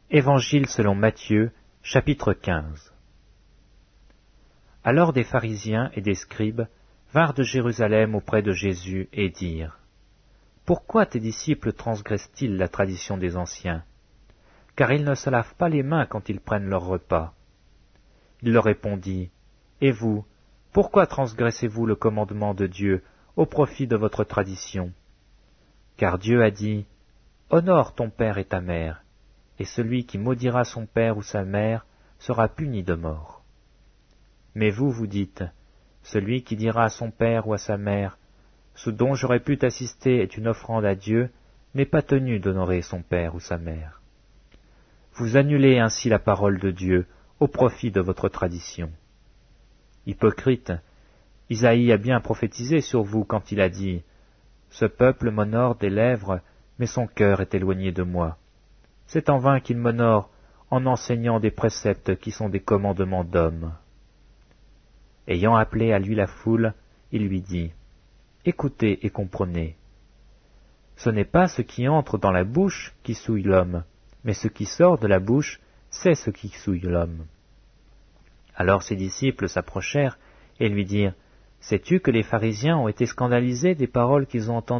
Évangile selon Matthieu, chapitre 15. Alors des pharisiens et des scribes vinrent de Jérusalem auprès de Jésus et dirent : Pourquoi tes disciples transgressent-ils la tradition des anciens ? Car ils ne se lavent pas les mains quand ils prennent leur repas. Il leur répondit : Et vous, pourquoi transgressez-vous le commandement de Dieu au profit de votre tradition ? Car Dieu a dit : Honore ton père et ta mère, et celui qui maudira son père ou sa mère sera puni de mort. Mais vous, vous dites : Celui qui dira à son père ou à sa mère : Ce dont j'aurais pu t'assister est une offrande à Dieu, n'est pas tenu d'honorer son père ou sa mère. Vous annulez ainsi la parole de Dieu au profit de votre tradition. Hypocrite, Isaïe a bien prophétisé sur vous quand il a dit : Ce peuple m'honore des lèvres, mais son cœur est éloigné de moi. C'est en vain qu'il m'honore en enseignant des préceptes qui sont des commandements d'hommes. Ayant appelé à lui la foule, il lui dit : Écoutez et comprenez. Ce n'est pas ce qui entre dans la bouche qui souille l'homme, mais ce qui sort de la bouche, c'est ce qui souille l'homme. Alors ses disciples s'approchèrent et lui dirent : Sais-tu que les pharisiens ont été scandalisés des paroles qu'ils ont entendues ?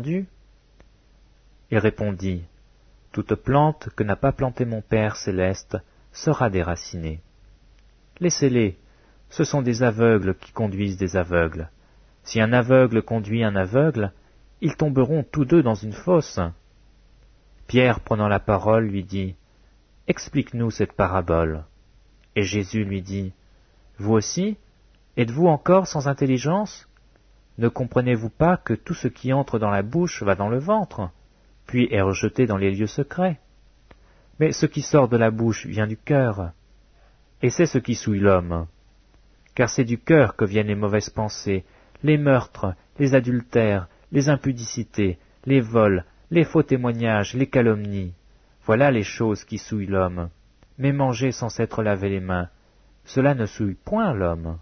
Il répondit : Toute plante que n'a pas plantée mon Père céleste sera déracinée. Laissez-les, ce sont des aveugles qui conduisent des aveugles. Si un aveugle conduit un aveugle, ils tomberont tous deux dans une fosse. Pierre, prenant la parole, lui dit : Explique-nous cette parabole. Et Jésus lui dit : Vous aussi, êtes-vous encore sans intelligence ? Ne comprenez-vous pas que tout ce qui entre dans la bouche va dans le ventre, puis est rejeté dans les lieux secrets ? Mais ce qui sort de la bouche vient du cœur, et c'est ce qui souille l'homme. Car c'est du cœur que viennent les mauvaises pensées, les meurtres, les adultères, les impudicités, les vols, les faux témoignages, les calomnies. Voilà les choses qui souillent l'homme. Mais manger sans s'être lavé les mains, cela ne souille point l'homme.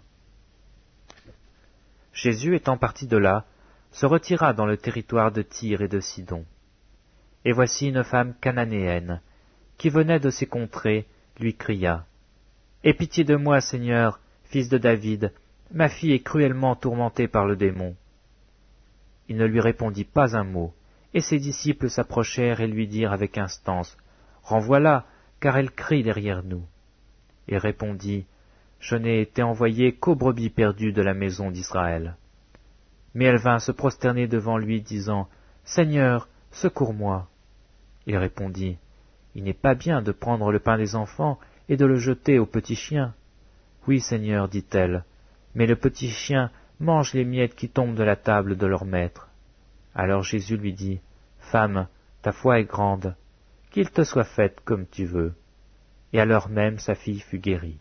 Jésus, étant parti de là, se retira dans le territoire de Tyr et de Sidon. Et voici une femme cananéenne, qui venait de ces contrées, lui cria : Aie pitié de moi, Seigneur, fils de David, ma fille est cruellement tourmentée par le démon. Il ne lui répondit pas un mot, et ses disciples s'approchèrent et lui dirent avec instance : Renvoie-la, car elle crie derrière nous. Il répondit : Je n'ai été envoyé qu'aux brebis perdues de la maison d'Israël. Mais elle vint se prosterner devant lui, disant : Seigneur, secours-moi. Il répondit : Il n'est pas bien de prendre le pain des enfants et de le jeter aux petits chiens. Oui, Seigneur, dit-elle, mais le petit chien mange les miettes qui tombent de la table de leur maître. Alors Jésus lui dit : Femme, ta foi est grande, qu'il te soit fait comme tu veux. Et à l'heure même sa fille fut guérie.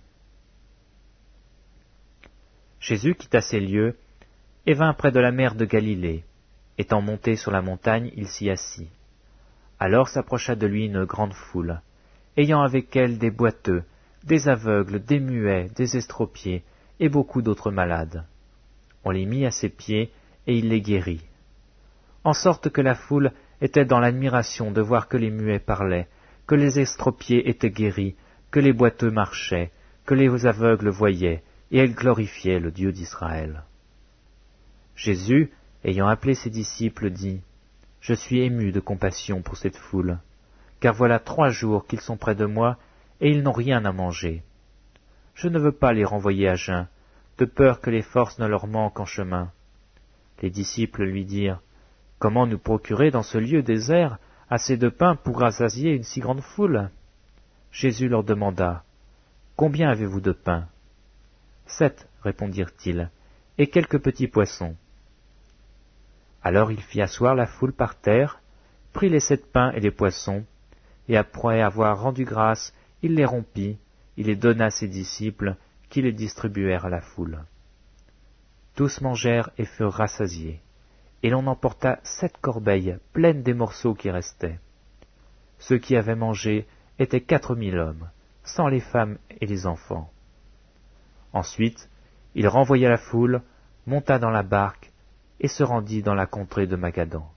Jésus quitta ces lieux et vint près de la mer de Galilée. Étant monté sur la montagne, il s'y assit. Alors s'approcha de lui une grande foule, ayant avec elle des boiteux, des aveugles, des muets, des estropiés, et beaucoup d'autres malades. On les mit à ses pieds, et il les guérit. En sorte que la foule était dans l'admiration de voir que les muets parlaient, que les estropiés étaient guéris, que les boiteux marchaient, que les aveugles voyaient, et elle glorifiait le Dieu d'Israël. Jésus, ayant appelé ses disciples, dit : Je suis ému de compassion pour cette foule, car voilà 3 jours qu'ils sont près de moi, et ils n'ont rien à manger. Je ne veux pas les renvoyer à jeun, de peur que les forces ne leur manquent en chemin. Les disciples lui dirent : Comment nous procurer dans ce lieu désert assez de pain pour rassasier une si grande foule ? Jésus leur demanda : Combien avez-vous de pain ? 7, répondirent-ils, et quelques petits poissons. Alors il fit asseoir la foule par terre, prit les 7 pains et les poissons, et après avoir rendu grâce, il les rompit, il les donna à ses disciples, qui les distribuèrent à la foule. Tous mangèrent et furent rassasiés, et l'on emporta 7 corbeilles pleines des morceaux qui restaient. Ceux qui avaient mangé étaient 4000 hommes, sans les femmes et les enfants. Ensuite, il renvoya la foule, monta dans la barque, et se rendit dans la contrée de Magadan.